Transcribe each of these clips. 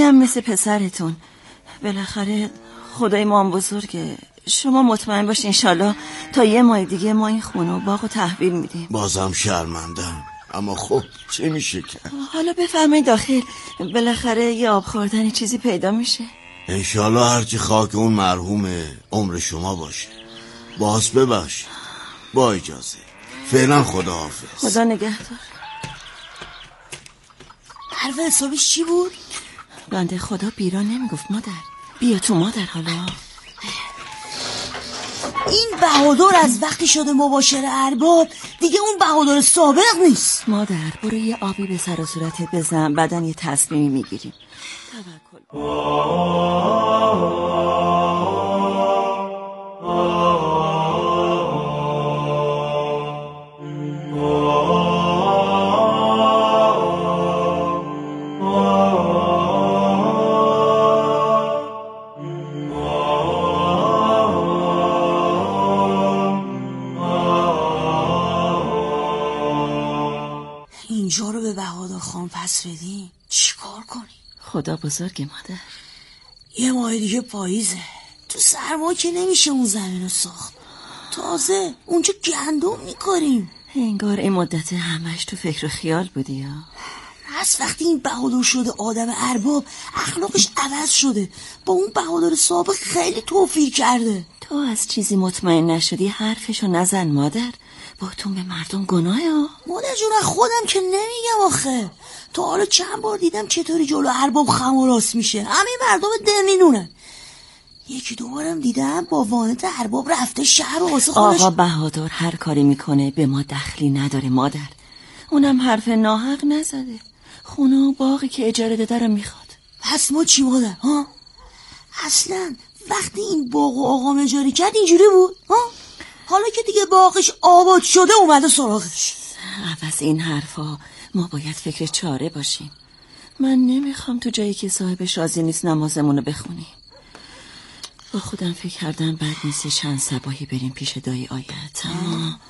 اینم مثل پسرتون. بالاخره خدای ما هم بزرگه. شما مطمئن باش انشالله تا یه ماه دیگه ما این خونه و باغ رو تحویل میدیم. بازم شرمندم، اما خب چه میشه کرد؟ حالا بفرمایید داخل، بالاخره یه آب خوردن چیزی پیدا میشه. انشالله هرچی خاک اون مرحومه عمر شما باشه. باز ببخشید. با اجازه. فعلا خداحافظ. خدا نگهدار. حرف حسابش چی بود؟ بنده خدا بیرا نمیگفت مادر. بیا تو مادر. حالا این بهادر از وقتی شده مباشر ارباب دیگه اون بهادر سابق نیست. مادر برو یه آبی به سر و صورتت بزن، بعدن یه تصمیمی میگیریم. توکل. اینجا رو به بهادر خان پس بدیم چی کار کنی؟ خدا بزرگه مادر. یه ماه دیگه پاییزه، تو سرما که نمیشه اون زمین رو ساخت. تازه اونجا گندم میکاریم. انگار این مدت همش تو فکر و خیال بودی یا؟ از وقتی این بهادر شده آدم ارباب اخلاقش عوض شده. با اون بهادر سابق خیلی توفیر کرده. تو از چیزی مطمئن نشدی حرفشو نزن مادر. باتون به مردم گناهه ها. مادر جون خودم که نمیگم آخه. تا حالا چند بار دیدم چطوری جلو ارباب خم و راست میشه. همه مردم دنینونه. یکی دوبارم دیدم با وانت ارباب رفته شهر و واسه خودش. آقا بهادر هر کاری میکنه به ما دخلی نداره مادر. اونم حرف ناحق نزده. خونه و باقی که اجاره داده رو میخواد. پس ما چی مادر ها؟ اصلا وقتی این باغ و آقام اجاره کرد اینجوری بود ها؟ حالا که دیگه باغش آباد شده اومده سراغش. عوض این حرفا ما باید فکر چاره باشیم. من نمیخوام تو جایی که صاحبش راضی نیست نمازمونو بخونیم. با خودم فکر کردم بد نیست چند صباحی بریم پیش دایی آیت. اما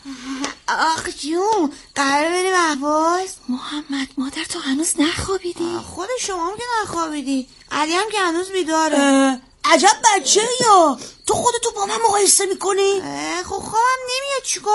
آخ جون قراره بریم اهواز؟ محمد مادر تو هنوز نخوابیدی؟ خود شما هم که نخوابیدی. علی هم که هنوز بیداره. عجب بچه یا تو خودتو با من مقایسه میکنی؟ خب خوابم نمیاد چیکار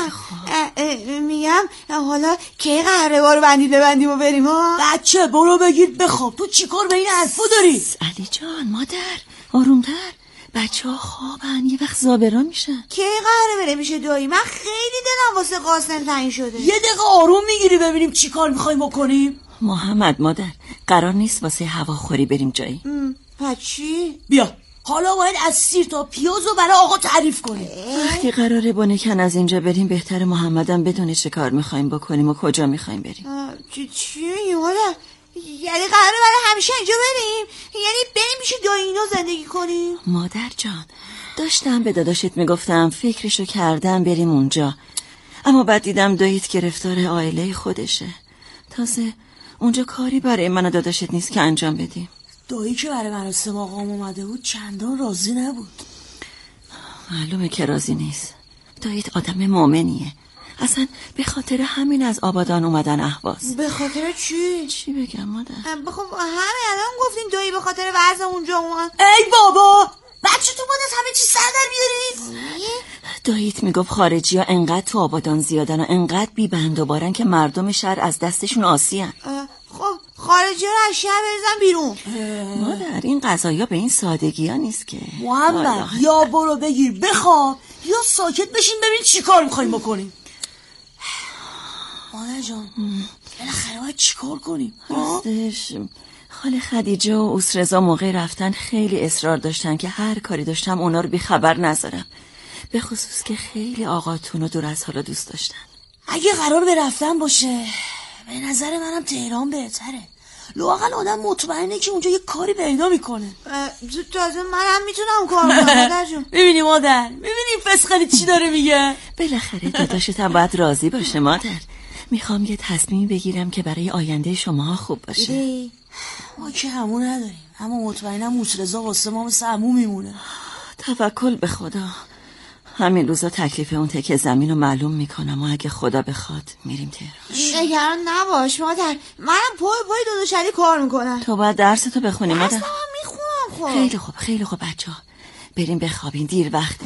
کنم؟ میگم حالا کی قراره بارو ببندیم و بریم ها؟ بچه برو بگیر بخواب. تو چیکار به این حرفو داری؟ علی جان مادر آرومتر. بچه ها خوابن یه وقت زابرا میشن. کی قراره بره میشه دایی؟ من خیلی دلم واسه قاسم تنگ شده. یه دقیقه آروم میگیری ببینیم چی کار میخوایم بکنیم؟ محمد مادر قرار نیست واسه هواخوری بریم جایی. پس چی؟ بیا حالا باید از سیر تا پیاز رو برای آقا تعریف کنیم. وقتی قراره بانکن از اینجا بریم بهتر محمدم بدونه چه کار میخوایم بکنیم و کجا میخوایم بریم. چی میگی مادر؟ یعنی قراره برای همیشه اینجا بریم؟ یعنی بریم میشه دایی اینا زندگی کنیم؟ مادر جان داشتم به داداشت میگفتم فکرشو کردم بریم اونجا، اما بعد دیدم داییت گرفتار عائله خودشه. تازه اونجا کاری برای من و داداشت نیست که انجام بدیم. دایی که برای مراسم آقام اومده بود چندان راضی نبود. معلومه که راضی نیست. داییت آدم مؤمنیه. اصلا به خاطر همین از آبادان اومدن اهواز. به خاطر چی؟ چی بگم مادر؟ خب همه الان گفتین دایی به خاطر وضع اونجا اومد. ای بابا بچه تو باید از همه چی سر در بیاری؟ داییت میگفت خارجی ها انقدر تو آبادان زیادن و انقدر بی بند و بارن که مردم شهر از دستشون آسیان. خب خارجی ها رو از شهر بریزن بیرون. مادر این قضایا به این سادگی ها نیست که. محمد یا برو بگیر بخواب یا ساکت بشین ببین چی کار میخواییم بکنیم. مادر جان بالاخره باید چی کار کنیم؟ راستش خاله خدیجه و اوسرزا موقع رفتن خیلی اصرار داشتن که هر کاری داشتم اونا رو بی خبر نذارم، به خصوص که خیلی آقاتون و دور از حالا دوست داشتن. اگه قرار به رفتن باشه به نظر منم تهران بهتره. لااقل آدم مطمئنه که اونجا یه کاری پیدا میکنه. تازه منم میتونم کار کنم مادر جون. ببینی مادر ببینی فسخلی چی داره میگه. بالاخره داداشت هم باید راضی باشه مادر. میخوام یه تصمیم بگیرم که برای آینده شما خوب باشه. ما که همون نداریم، اما مطمئنم موسرزا واسه ما مثل عمو میمونه. توکل به خدا. همین روزا تکلیف اون تکه زمین رو معلوم میکنم و اگه خدا بخواد میریم تهران. نگران نباش مادر، منم پای داداشلی کار میکنم. تو باید درستو بخونی مادر. اصلا من میخونم. خب خیلی خوب بچه ها بریم بخوابین، دیر وقته.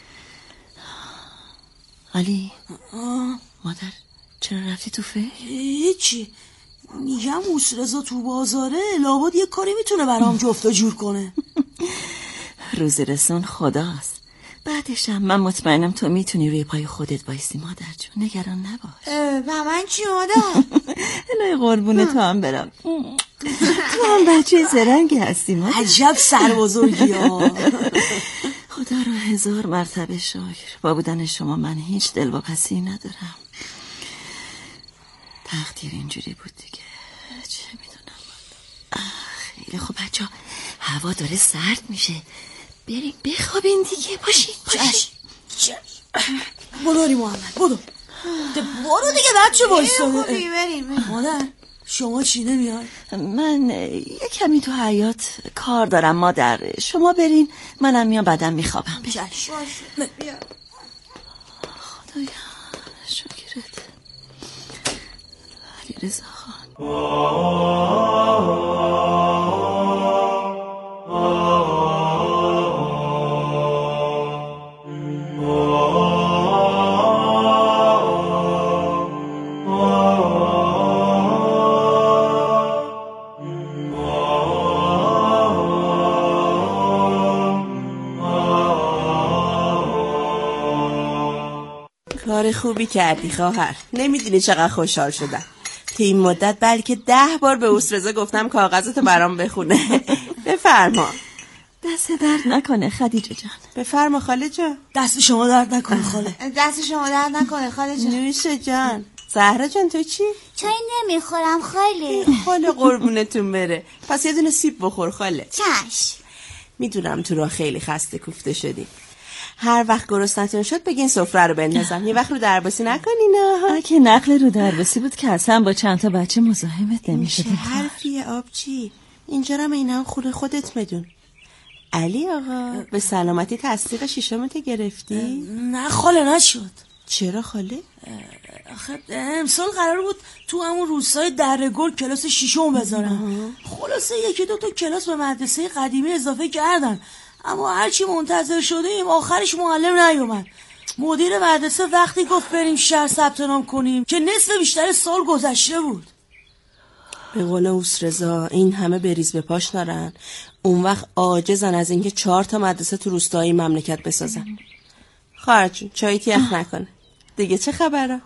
علی مادر چرا رفتی تو فکر؟ هیچی، میگم اوسرزا تو بازاره، لابد یه کاری میتونه برام جفت و جور کنه. روزی رسون خداست. بعدشم من مطمئنم تو میتونی روی پای خودت بایستی مادر جون، نگران نباش. و من چی مادر؟ الهی قربونه تو هم برم. تو هم بچه زرنگی هستی مادر. عجب سر بزرگی ها. خدا رو 1000 مرتبه شکر، با بودن شما من هیچ دلواپسی ندارم. تقدیر اینجوری بود دیگه، چه میدونم. خیلی خوب بچه ها، هوا داره سرد میشه، بریم بخوابین دیگه. باشین. برو محمد برو دیگه بچه بایستاده. بریم. مادر شما چی نمیاد؟ من یه کمی تو حیاط کار دارم مادر، شما برین، منم میام بعدم میخوابم. چشم. خدایا شکرت علیرضا خان. کار خوبی کردی خواهر، نمیدونی چقدر خوشحال شدم. تو این مدت بلکه 10 بار به اوسرزا گفتم کاغذتو برام بخونه. بفرما. دست درد نکنه خدیجه جان. بفرما خاله جان. دست شما درد نکنه خاله. دست شما درد نکنه خاله جان. نوشه جان. زهرا جان تو چی؟ چای نمیخورم خاله. خاله قربونتون بره، پس یه دونه سیب بخور خاله. چشم. میدونم تو راه خیلی خسته کوفته شدی، هر وقت گرسنتون شد بگین سفره رو بندازم. یه وقت رو درباسی نکنین. اگه نقل رو درباسی بود که اصلا با چند تا بچه مزاحمت نمیشه. چه حرفیه آبچی؟ اینجا رو اینا خونه خودت میدون. علی آقا به سلامتی تصدیق شیشمت گرفتی؟ نه خاله نشد. چرا خاله؟ آخه امسال قرار بود تو همون روستای دره گل کلاس 6 بذارم. خلاصه 1-2 تا کلاس به مدرسه قدیمی اضافه کردن، اما هرچی منتظر شدیم آخرش معلم نیومد. مدیر مدرسه وقتی گفت بریم شهر ثبت نام کنیم که نصف بیشتر سال گذشته بود. به قول اوسرزا این همه بریز به پاش دارن، اون وقت عاجزن از اینکه 4 تا مدرسه تو روستایی مملکت بسازن. خواهر جون چایی تیخ نکنه دیگه. چه خبره؟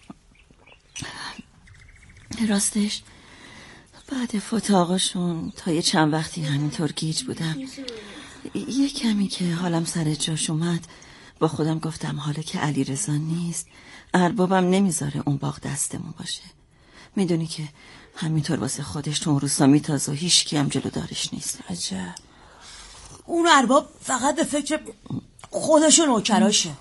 راستش بعد فوت آقاشون تا یه چند وقتی همینطور گیج بودم. یه کمی که حالم سر جاش اومد با خودم گفتم حالا که علیرضا نیست اربابم نمیذاره اون باغ دستمون باشه. میدونی که همینطور واسه خودش تو اون روستا میتازه و هیچ کی هم جلو دارش نیست. عجب. اون ارباب فقط به فکر خودش و نوکراشه.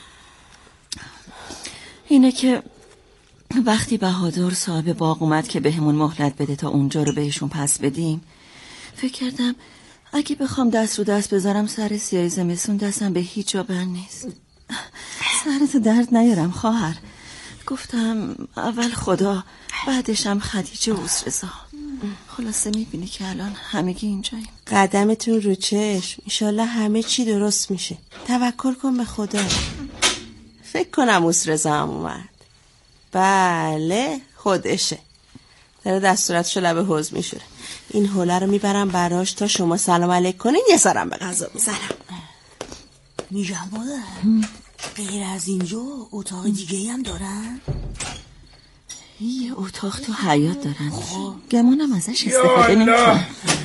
اینه که وقتی بهادر صاحب باغ اومد که بهمون مهلت بده تا اونجا رو بهشون پس بدیم، فکر کردم اگه بخوام دست رو دست بذارم سر سیاه زمستون دستم به هیچ جا بند نیست. سرتو درد نیارم خواهر. گفتم اول خدا بعدشم خدیجه و اوسرزا. خلاصه میبینی که الان همگی اینجاییم. قدمتون رو چشم، انشالله همه چی درست میشه. توکل کن به خدا. فکر کنم اوسرزا هم اومد. بله خودشه، داره دستورتشو لب حوض میشوره. این حوله رو میبرم براش تا شما سلام علیک کنین، یه سرم به غذا میزنم. میگم مادر غیر از اینجا اتاق دیگه هم دارن؟ یه اتاق تو حیاط دارن، گمونم ازش استفاده نمیکنن.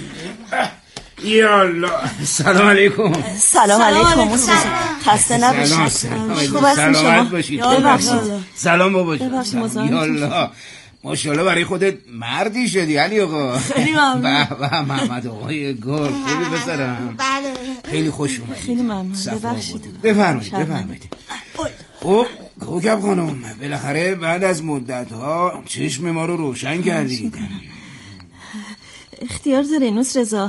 یالله. سلام علیکم. سلام علیکم. خسته نباشید. خوب هستین شما؟ ببخشید. سلام بابا. یالله. ماشاءالله برای خودت مردی شدی علی آقا. خیلی ممنون. به محمد آقای گل. خوبی پسرم؟ بله خیلی خوش اومدید. خیلی ممنون. ببخشید. بفرمایید. خب کوکب خانم بالاخره بعد از مدت ها چشم ما رو روشن کردید. اختیار داره نوسرزا،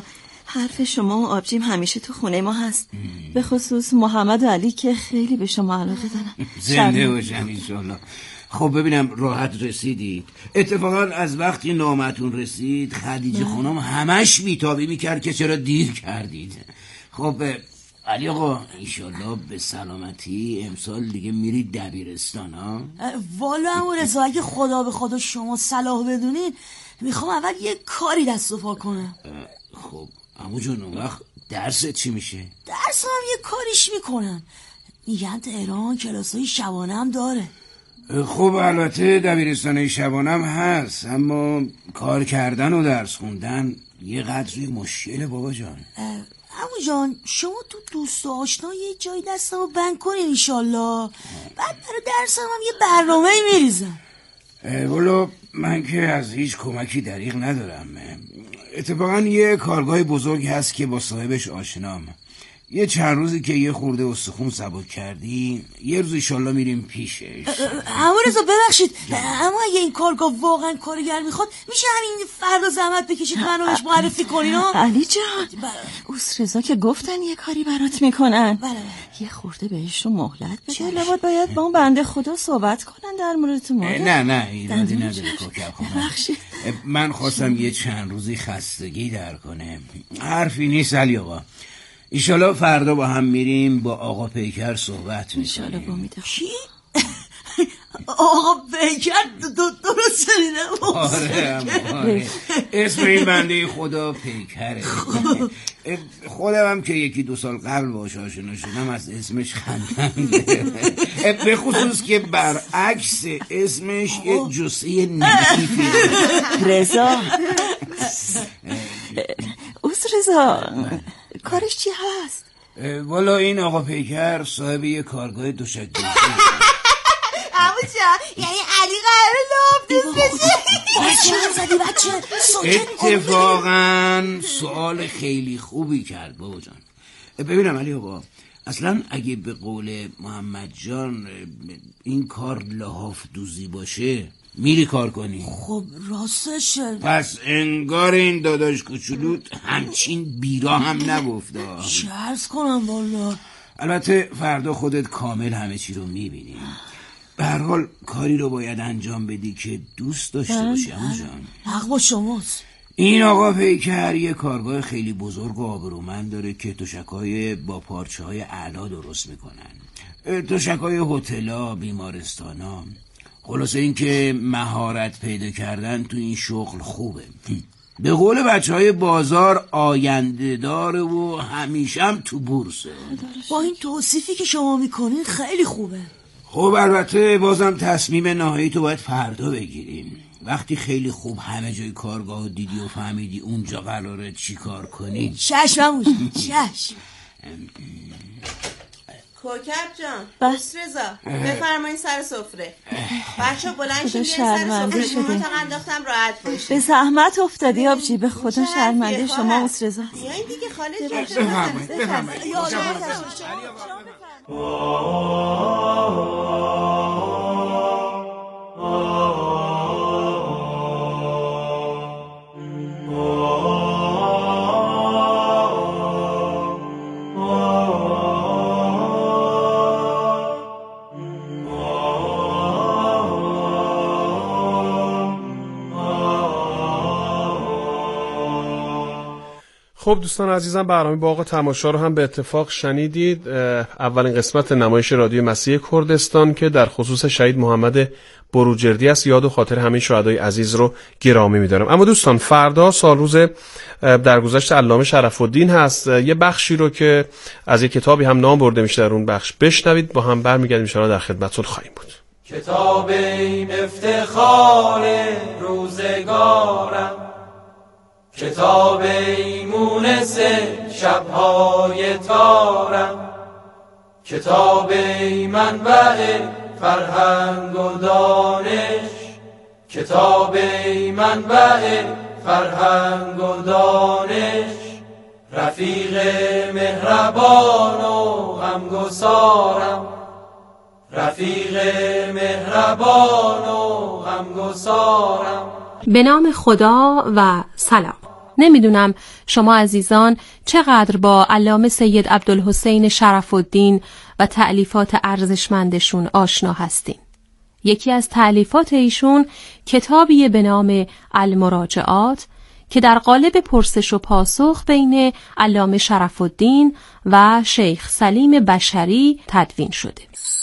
حرف شما و آبجیم همیشه تو خونه ما هست، به خصوص محمد و علی که خیلی به شما علاقه دارن. زنده باشن انشالله. خب ببینم راحت رسیدید؟ اتفاقا از وقتی نامتون رسید خدیجه خانم همش بیتابی میکرد که چرا دیر کردید. خب علی آقا انشالله به سلامتی امسال دیگه میرید دبیرستان ها؟ والا عمو رضا اگه خدا به خدا شما صلاح بدونین میخوام اول یه کاری دست و پا کنم. خب عمو جون اون وقت درست چی میشه؟ درسم یه کاریش میکنم، میگن تهران کلاسای شبانه هم داره. خب البته دبیرستان شبانه هم هست، اما کار کردن و درس خوندن یه قدری مشکله بابا جان. عمو جان شما تو دوست و آشنا یه جای دستمو بند کنین انشالله، بعد برای درسم هم یه برنامه میریزم. والا من که از هیچ کمکی دریغ ندارم. اتفاقا یه کارگاه بزرگ هست که با صاحبش آشنام. یه چند روزی که یه خورده استخون سبک کردی یه روز انشالله میریم پیشش. عمو رضا ببخشید اما اگه این کارگاه واقعا کارگر میخواد میشه همین فردا زحمت بکشید منو بهش معرفی کنین ها؟ علی جان اوس رضا که گفتن یه کاری برات میکنن. بله. یه خورده بهشون مهلت بده، لابد باید با اون بنده خدا صحبت کنن در مورد تو مادر. نه ایرادی نداره کوکب خانم. من خواستم یه چند روزی خستگی در کنه، حرفی نیست علی آقا. ایشالا فردا با هم میریم با آقا پیکر صحبت ایشالا با میده. کی؟ آقا پیکر درست شنیدم؟ آره اسم این بنده خدا پیکره. خودم هم که یکی دو سال قبل باهاش آشنا شدم از اسمش خندم، به خصوص که برعکس اسمش یه جثه نحیفی. رضا اوس رضا کارش چی هست؟ والا این آقا پیکر صاحب یه کارگاه دوشک‌دوزی. عمو جان یعنی علی قراره لابدوز بشه؟ اتفاقا سوال خیلی خوبی کرد بابا جان. ببینم علی آقا اصلا اگه به قول محمد جان این کار لحاف دوزی باشه میری کار کنی؟ خب راستشه. پس انگار این داداش کوچولوت همچین بیرا هم نگفته. چه عرض کنم والا. البته فردا خودت کامل همه چی رو میبینی. به هر حال کاری رو باید انجام بدی که دوست داشته باشی عمو جان. حق با شماست. این آقا پیکر یه کارگاه خیلی بزرگ و آبرومند داره که تشک‌های با پارچه‌های اعلا درست میکنن. تشک‌های هتل‌ها، بیمارستان‌ها. خلاصه این که مهارت پیدا کردن تو این شغل خوبه. به قول بچهای بازار آینده داره و همیشه هم تو بورسه. با این توصیفی که شما میکنین خیلی خوبه. خب البته بازم تصمیم نهایی تو باید فردا بگیریم. وقتی خیلی خوب همه جای کارگاه دیدی و فهمیدی اونجا قراره چی کار کنی. چشم همون چشم. کوکب جان اوس رضا بفرمایید سر سفره. بچه بلند شید سر سفره منطقه انداختم راحت باشید. به زحمت افتادی آبجی، به خدا شرمنده شما اوس رضا. بیاین دیگه خاله جان. بفرمایید. خب دوستان عزیزم برنامه باغ تماشا رو هم به اتفاق شنیدید. اولین قسمت نمایش رادیو مسیح کردستان که در خصوص شهید محمد بروجردی است. یاد و خاطر همه شهدای عزیز رو گرامی می‌دارم. اما دوستان فردا سالروز درگذشت علامه شرف الدین هست. یه بخشی رو که از یک کتابی هم نام برده میشه در اون بخش بشنوید. با هم برمیگردیم ان شاءالله در خدمتتون خواهیم بود. کتاب این افتخار روزگارم، کتاب ایمونس شبهای تارم، کتاب منبع فرهنگ و دانش، کتاب منبع فرهنگ و دانش، رفیق مهربان و غمگسارم، رفیق مهربان و غمگسارم. به نام خدا و سلام. نمیدونم شما عزیزان چقدر با علامه سید عبدالحسین شرف الدین و تألیفات ارزشمندشون آشنا هستین. یکی از تألیفات ایشون کتابی به نام المراجعات که در قالب پرسش و پاسخ بین علامه شرف الدین و شیخ سلیم بشری تدوین شده.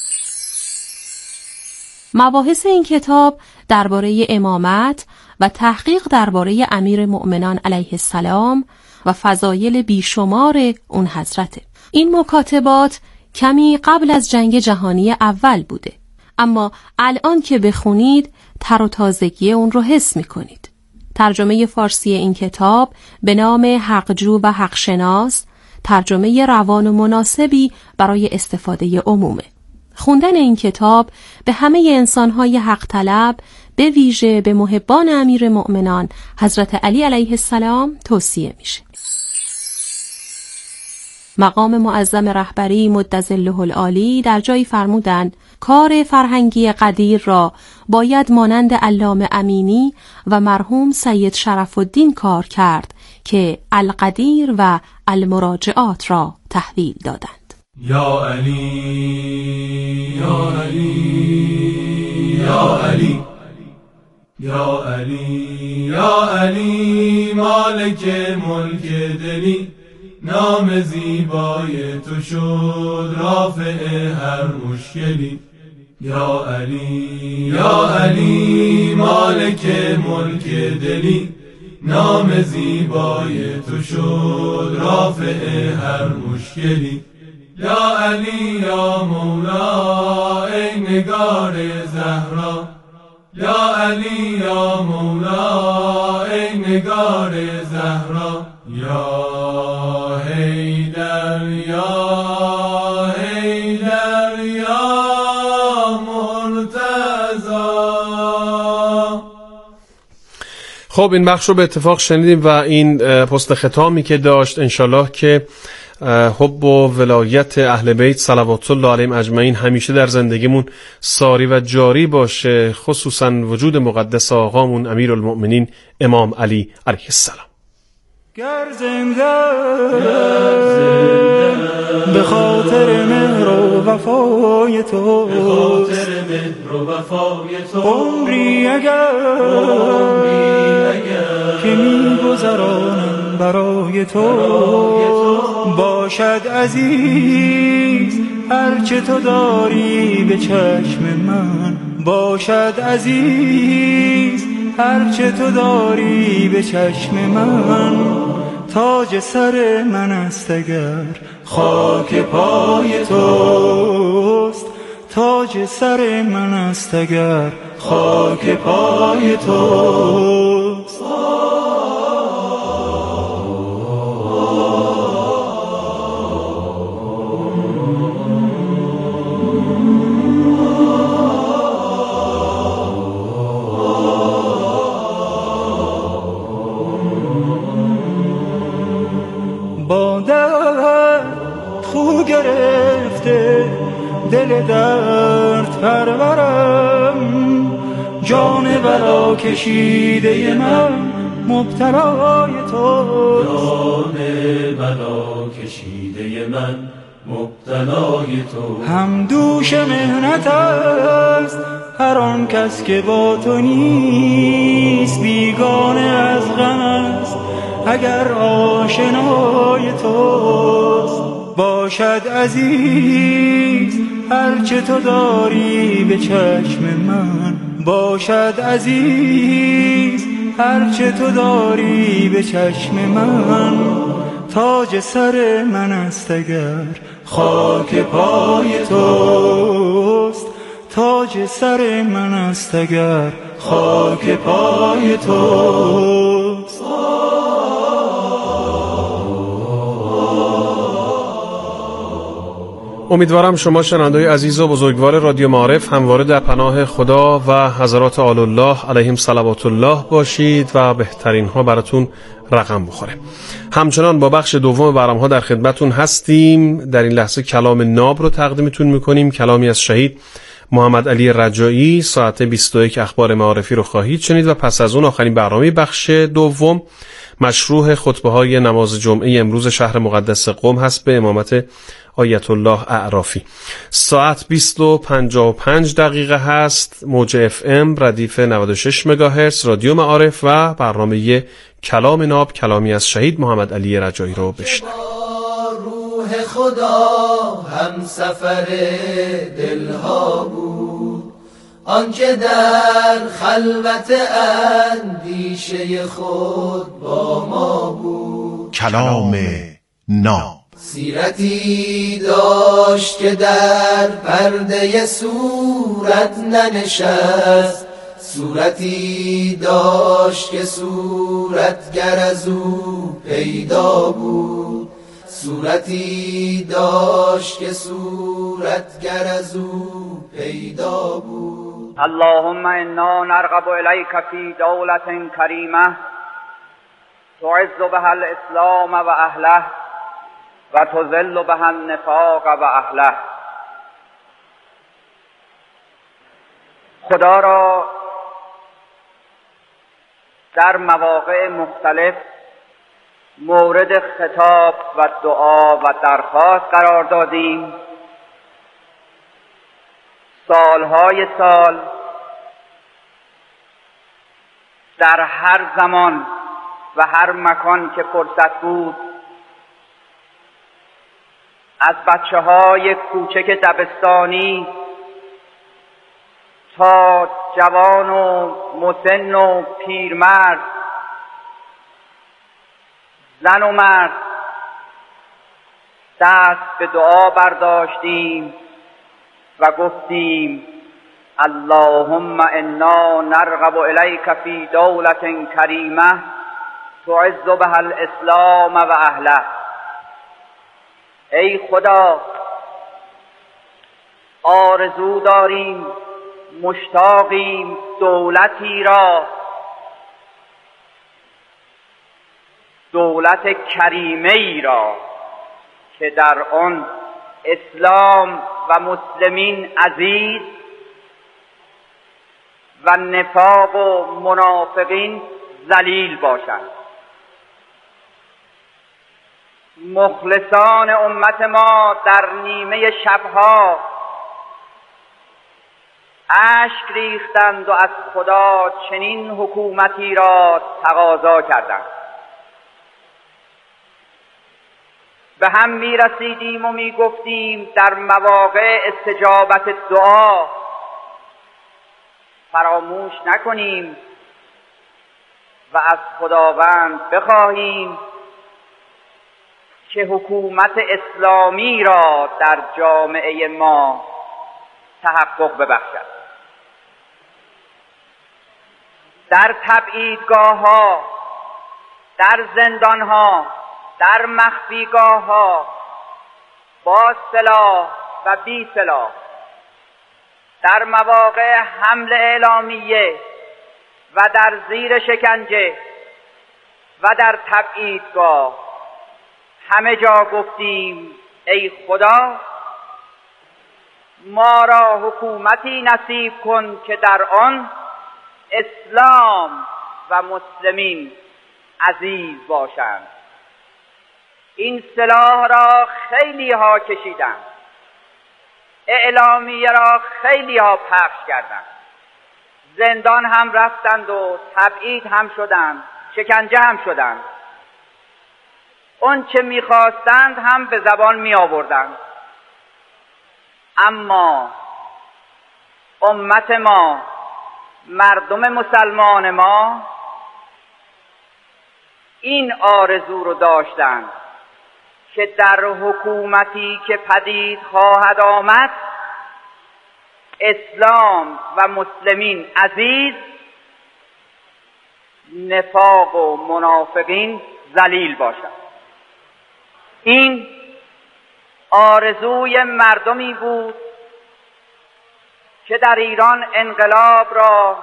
مباحث این کتاب درباره امامت و تحقیق درباره امیر مؤمنان علیه السلام و فضایل بیشمار اون حضرته. این مکاتبات کمی قبل از جنگ جهانی اول بوده، اما الان که بخونید تر و تازگی اون رو حس میکنید. ترجمه فارسی این کتاب به نام حقجو و حقشناس ترجمه روان و مناسبی برای استفاده عمومه. خوندن این کتاب به همه انسانهای حق طلب، به ویژه به محبان امیر مؤمنان حضرت علی علیه السلام توصیه میشه. مقام معظم رهبری مدظله العالی در جایی فرمودند کار فرهنگی قدیر را باید مانند علامه امینی و مرحوم سید شرف الدین کار کرد که القدیر و المراجعات را تحویل دادند. یا علی یا علی یا علی یا علی یا علی مالک ملک دلی، نام زیبای تو شد رافع هر مشکلی. یا علی یا علی مالک ملک دلی، نام زیبای تو شد رافع هر مشکلی. یا علی یا مولا ای نگار زهرا، یا علی یا مولا ای نگار زهرا. یا حیدر یا حیدر یا مرتضی. خب این بخش رو به اتفاق شنیدیم و این پست ختامی که داشت انشالله که حب و ولایت اهل بیت صلوات الله علیهم اجمعین همیشه در زندگیمون ساری و جاری باشه، خصوصا وجود مقدس آقامون امیرالمؤمنین امام علی علیه السلام. گر زنده به خاطر مهر و وفای تو، عمری اگر که می‌گذرانم برای تو، باشد عزیز هرچه تو داری به چشم من، باشد عزیز هرچه تو داری به چشم من. تاج سر من است اگر خاک پای توست، تاج سر من است اگر خاک پای توست. با درد خو گرفته دل درد پرورم، جان بلا کشیده من مبتلای توست. جان بلا کشیده من مبتلای تو. هم دوش مهنت است هر آن کس که با تو نیست، بیگانه از غم است اگر آشنای توست. باشد عزیز هرچه تو داری به چشم من، باشد عزیز هرچه تو داری به چشم من. تاج سر من است اگر خاک پای توست، تاج سر من است اگر خاک پای توست. امیدوارم شما شنوندگان عزیز و بزرگوار رادیو معارف همواره در پناه خدا و حضرات آل الله علیهم صلوات الله باشید و بهترین ها براتون رقم بخوره. همچنان با بخش دوم برنامه‌ها در خدمتون هستیم. در این لحظه کلام ناب رو تقدیمتون میکنیم، کلامی از شهید محمد علی رجایی. ساعت 21 اخبار معارفی رو خواهید شنید و پس از اون آخرین برنامه بخش دوم مشروع خطبه‌های نماز جمعه امروز شهر مقدس قم هست به امامت آیت الله اعرافی. ساعت 20:55 هست. موج FM ردیف 96 مگاهرتز رادیو معارف و برنامه کلام ناب، کلامی از شهید محمد علی رجایی رو بشنوید. روح خدا هم سفر دلها بود، آنکه در خلوت اندیشه خود با ما بود. کلام ناب سیرتی داشت که در پرده صورت ننشست، صورتی داشت که صورتگر از او پیدا بود، صورتی داشت که صورتگر از او پیدا بود. اللهم انا نرغب الیک فی دولة کریمه تعز بها الاسلام و اهله و تذل بها النفاق و اهله. خدا را در مواقع مختلف مورد خطاب و دعا و درخواست قرار دادیم. سالهای سال در هر زمان و هر مکان که فرصت بود از بچه‌های کوچک دبستانی تا جوان و مسن و پیرمرد، زن و مرد دست به دعا برداشتیم و گفتیم اللهم انا نرغب الیک فی دولة کریمه تعز بها الاسلام و اهله. ای خدا، آرزو داریم، مشتاقیم دولتی را، دولت کریمه ای را که در آن اسلام و مسلمین عزیز و نفاق و منافقین ذلیل باشند. مخلصان امت ما در نیمه شبها اشک ریختند و از خدا چنین حکومتی را تقاضا کردند. به هم می رسیدیم و می گفتیم در مواقع استجابت دعا فراموش نکنیم و از خداوند بخواهیم که حکومت اسلامی را در جامعه ما تحقق ببخشد. در تبعیدگاه‌ها، در زندان‌ها، در مخفیگاه‌ها، با سلاح و بی سلاح، در مواقع حمل اعلامیه و در زیر شکنجه و در تبعیدگاه، همه جا گفتیم ای خدا ما را حکومتی نصیب کن که در آن اسلام و مسلمین عزیز باشند. این سلاح را خیلی ها کشیدند، اعلامیه را خیلی ها پخش کردند، زندان هم رفتند و تبعید هم شدند، شکنجه هم شدند، اون چه میخواستند هم به زبان می آوردند. اما امت ما، مردم مسلمان ما این آرزو رو داشتند که در حکومتی که پدید خواهد آمد اسلام و مسلمین عزیز، نفاق و منافقین ذلیل باشند. این آرزوی مردمی بود که در ایران انقلاب را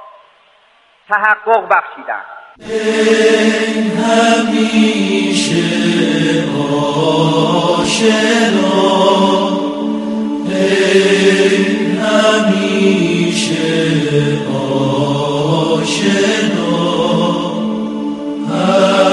تحقق بخشیدند. ای همیشه آشنا، ای همیشه آشنا،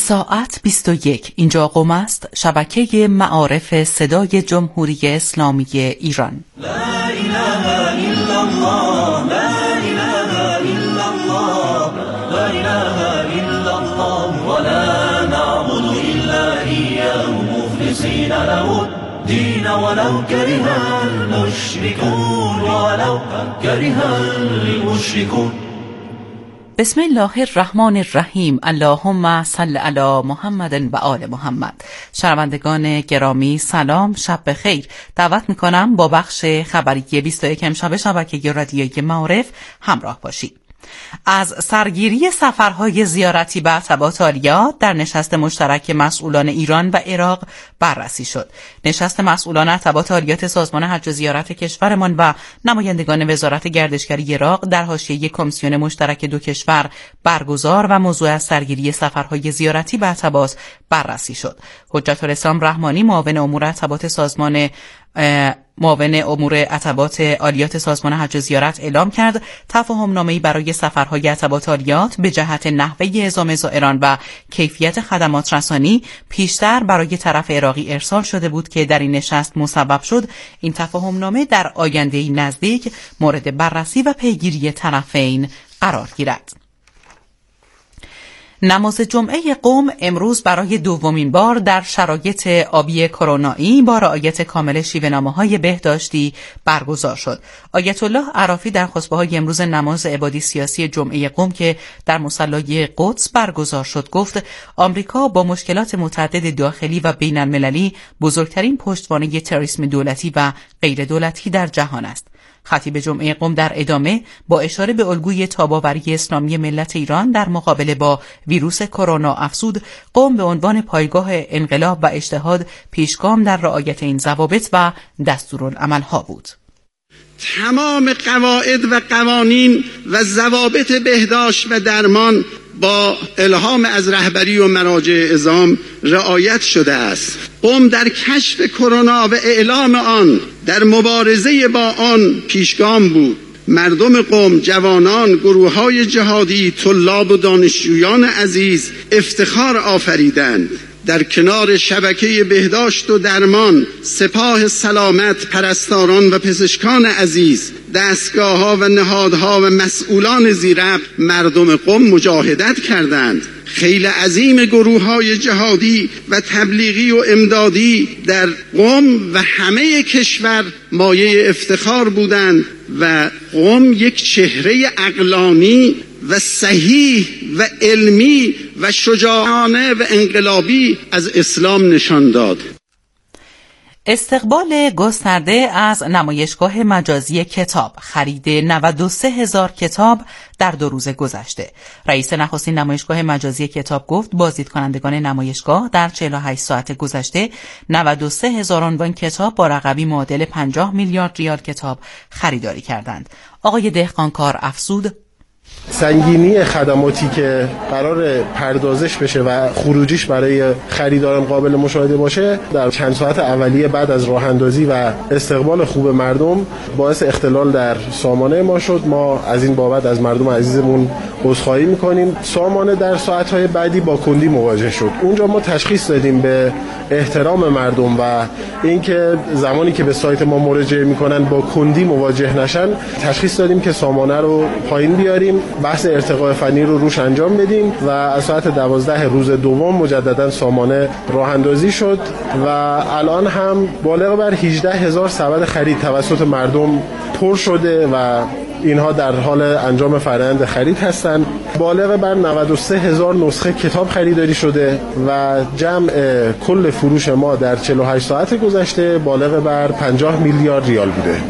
ساعت 21. اینجا قم است، شبکه معارف صدای جمهوری اسلامی ایران. لا اله الا الله، لا اله الا الله، لا اله الا الله، ولا نعبد الا اياه مخلصين له الدين ولو كره المشركون، ولو كره المشركون. بسم الله الرحمن الرحیم. اللهم صل علی محمد و آل محمد. شنوندگان گرامی سلام، شب بخیر. دعوت میکنم با بخش خبری 21 امشب شبکه رادیویی معارف همراه باشید. از سرگیری سفرهای زیارتی به عتبات عالیه در نشست مشترک مسئولان ایران و عراق بررسی شد. نشست مسئولان عتبات عالیه سازمان حج و زیارت کشورمان و نمایندگان وزارت گردشگری عراق در حاشیه کمیسیون مشترک دو کشور برگزار و موضوع از سرگیری سفرهای زیارتی به عتبات بررسی شد. حجت الاسلام رحمانی معاون امور عتبات عالیات سازمان حج و زیارت اعلام کرد تفاهم نامه‌ای برای سفرهای عتبات عالیات به جهت نحوه اعزام زائران و کیفیت خدمات رسانی پیشتر برای طرف عراقی ارسال شده بود که در این نشست مصوب شد این تفاهم نامه در آینده نزدیک مورد بررسی و پیگیری طرفین قرار گیرد. نماز جمعه قم امروز برای دومین بار در شرایط آبی کرونایی با رعایت کامل شیوه‌نامه‌های بهداشتی برگزار شد. آیت الله عرافی در خطبه‌های امروز نماز عبادی سیاسی جمعه قم که در مصلی قدس برگزار شد گفت آمریکا با مشکلات متعدد داخلی و بین‌المللی بزرگترین پشتوانه تروریسم دولتی و غیر دولتی در جهان است. خطیب جمعه قم در ادامه با اشاره به الگوی تاب‌آوری اسلامی ملت ایران در مقابله با ویروس کرونا افزود قم به عنوان پایگاه انقلاب و اجتهاد پیشگام در رعایت این ضوابط و دستورالعمل‌ها بود. تمام قواعد و قوانین و ضوابط بهداشت و درمان با الهام از رهبری و مراجع اعظام رعایت شده است. قم در کشف کرونا و اعلام آن در مبارزه با آن پیشگام بود. مردم قم، جوانان، گروه‌های جهادی، طلاب و دانشجویان عزیز افتخار آفریدند. در کنار شبکه بهداشت و درمان، سپاه سلامت، پرستاران و پزشکان عزیز، دستگاه‌ها و نهادها و مسئولان زیربط مردم قم مجاهدت کردند. خیل عظیم گروه‌های جهادی و تبلیغی و امدادی در قم و همه کشور مایه افتخار بودند و قم یک چهره عقلانی و صحیح و علمی و شجاعانه و انقلابی از اسلام نشان داد. استقبال گسترده از نمایشگاه مجازی کتاب، خرید 93,000 کتاب در 2 روز گذشته. رئیس نخستین نمایشگاه مجازی کتاب گفت بازدیدکنندگان نمایشگاه در 48 ساعت گذشته 93,000 عنوان کتاب با رقمی معادل 50 میلیارد ریال کتاب خریداری کردند. آقای دهقانکار افزود سنگینی خدماتی که قرار پردازش بشه و خروجیش برای خریداران قابل مشاهده باشه در چند ساعت اولیه بعد از راه اندازی و استقبال خوب مردم باعث اختلال در سامانه ما شد. ما از این بابت از مردم عزیزمون عذرخواهی میکنیم. سامانه در ساعتهای بعدی با کندی مواجه شد. اونجا ما تشخیص دادیم به احترام مردم و اینکه زمانی که به سایت ما مراجعه میکنن با کندی مواجه نشن تشخیص دادیم که سامانه رو پایین بیاریم، بحث ارتقاء فنی رو روش انجام بدیم و از ساعت 12 روز دوم مجددا سامانه راه اندازی شد و الان هم بالغ بر 18,000 سبد خرید توسط مردم پر شده و اینها در حال انجام فرآیند خرید هستند. بالغ بر 93,000 نسخه کتاب خریداری شده و جمع کل فروش ما در 48 ساعت گذشته بالغ بر 50 میلیارد ریال بوده.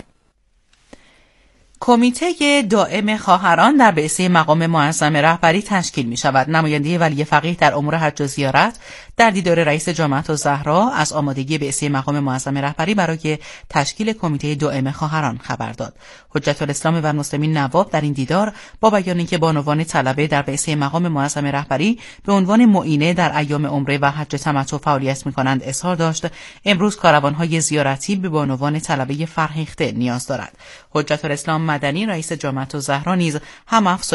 کمیته دائم خواهران در بعثه مقام معظم رهبری تشکیل می شود. نماینده ولی فقیه در امور حج و زیارت در دیدار رئیس جامعه الزهرا از آمادگی بعثه مقام معظم رهبری برای تشکیل کمیته دائم خواهران خبر داد. حجت الاسلام و المسلمین نواب در این دیدار با بیان اینکه بانوان طلبه در بعثه مقام معظم رهبری به عنوان معینه در ایام عمره و حج تمتع فعالیت می کنند اظهار داشت امروز کاروان‌های زیارتی به بانوان طلبه فرهیخته نیاز دارد. حجت الاسلام مدنی رئیس جامعه الزهرا نیز هم